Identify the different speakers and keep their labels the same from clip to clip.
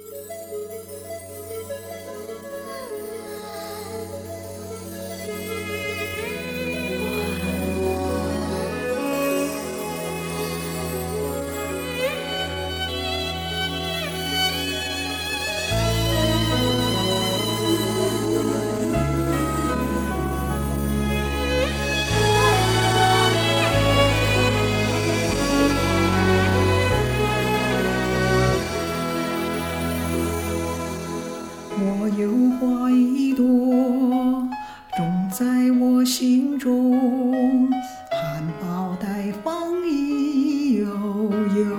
Speaker 1: 我有花一朵，种在我心中，含苞待放意悠悠。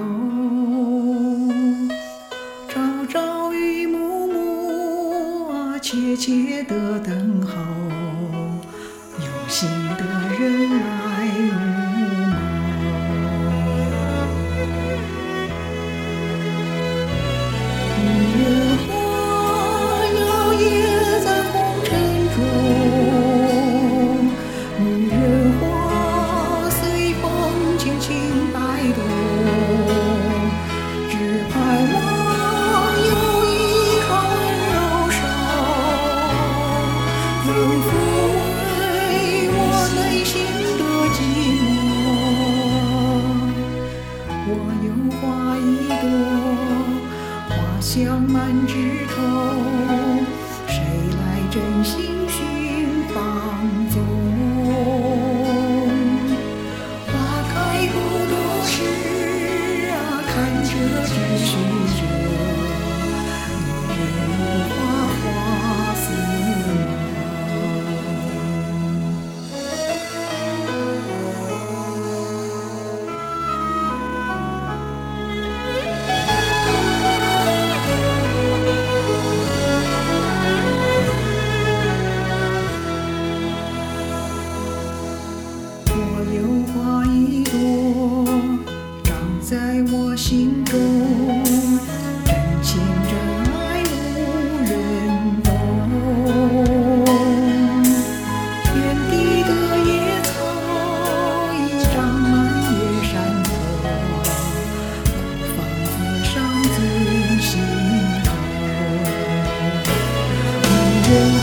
Speaker 1: 朝朝与暮暮，切切地等候，有心的人来入梦。香满枝头，谁来真心寻芳踪？花开不多时，看着只是这女人如花，花似梦。有花一朵，长在我心中，真情真爱无人懂。天地的野草已长满野山坡，孤芳自赏最心头。